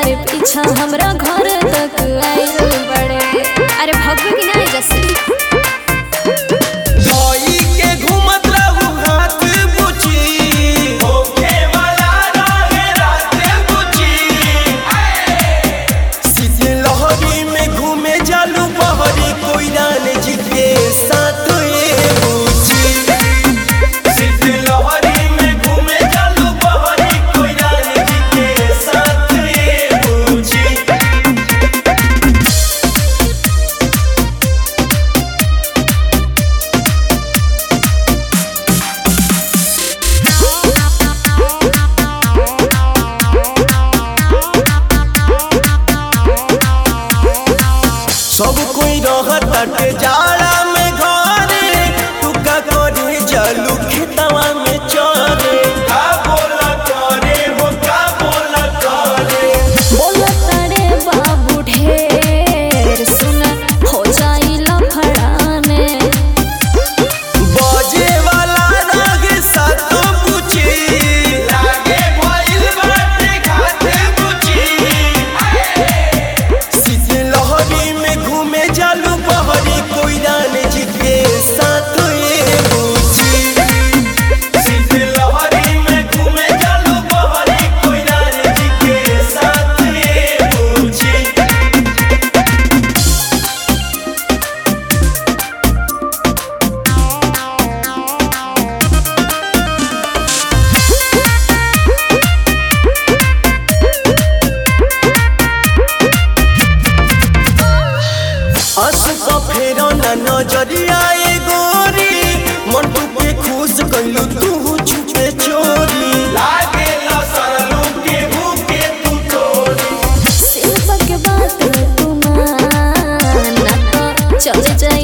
तारे पीछा हमरा घर तक आइल बड़े। अरे भगवे की नहीं जैसे सब कोई रहत जाड़ा में घरे, तू का करे जलू खेतवा में चरे। का बोला करे हो का बोला करे, बोला तारे बाबू ढेर सुन हो जाई लफड़ा में। बजे वाला राग सातो पूछी लागे भइल बाटे खाते पूछी। सीधे लहरी में घूमे जालू बहरी कोई राने जी के साथ ये पूछी। सीधे लहरी में घूमे जालू बहरी कोई राने जी के साथ ये पूछी। आंसू फेरो ना नजरिया ए गोरी, मन तू पे खुश कइलू तू छुपे चोरी। लागे ला सरलू के भूखे तू तोरी। सिर्फ के बात तू मान ना तो चल जाए